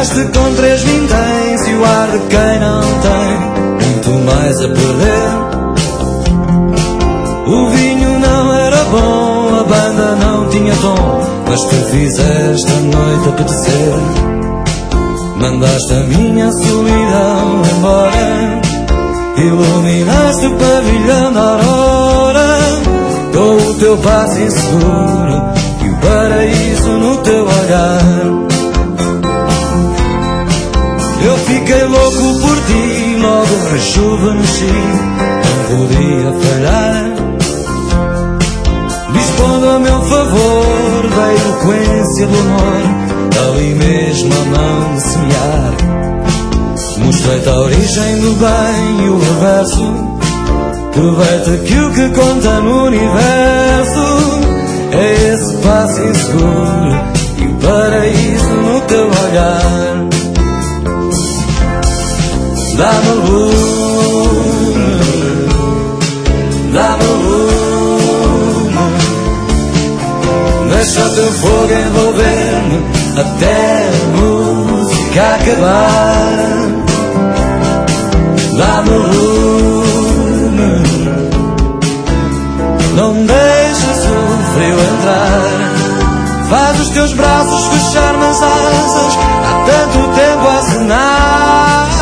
Chegaste com 3 vinténs e o ar de quem não tem muito mais a perder. O vinho não era bom, a banda não tinha tom, mas tu fizeste a noite apetecer. Mandaste a minha solidão embora, iluminaste o pavilhão da aurora, com o teu passo inseguro e o paraíso no teu olhar. Eu fiquei louco por ti, logo rejuvenesci, não podia falhar. Dispondo a meu favor da eloquência do amor, ali mesmo a mão de semear. Mostrei-te a origem do bem e o reverso, provei-te que o que conta no universo é esse passo inseguro e o paraíso no teu olhar. Dá-me lume, dá-me lume, deixa o teu fogo envolver-me até a música acabar. Dá-me lume, não deixes o frio entrar. Faz os teus braços fechar-me as asas, há tanto tempo a acenar.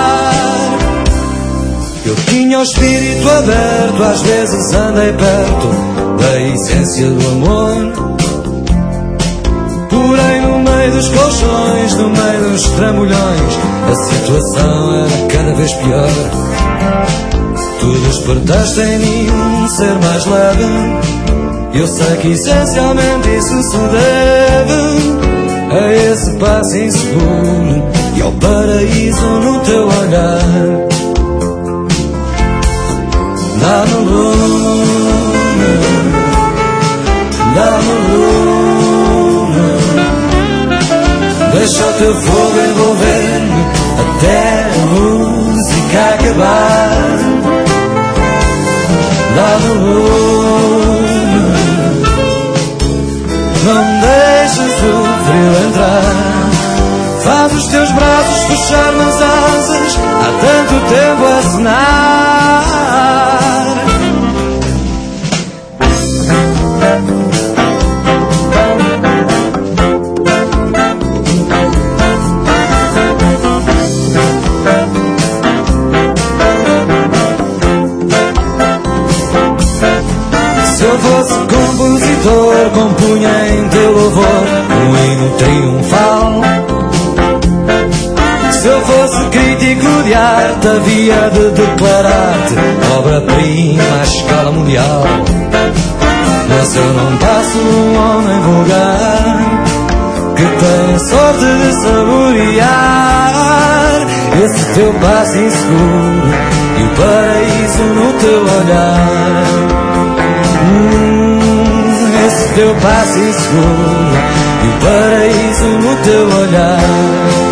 Eu tinha o espírito aberto, às vezes andei perto da essência do amor. Porém no meio dos colchões, no meio dos trambolhões, a situação era cada vez pior. Tu despertaste em mim um ser mais leve, eu sei que essencialmente isso se deve a esse passo inseguro e ao paraíso no teu olhar. Dá-me lume, dá-me lume, deixa o teu fogo envolver-me até a música acabar. Dá-me lume, não deixes o frio entrar. Faz os teus braços fechar nas asas, há tanto tempo a acenar. Se eu fosse compositor, compunha em teu louvor um hino triunfal. Se eu fosse crítico de arte, havia de declarar-te obra-prima à escala mundial. Mas eu não passo um homem vulgar que tem sorte de saborear esse teu passo inseguro e o paraíso no teu olhar. Esse teu passo inseguro e o paraíso no teu olhar.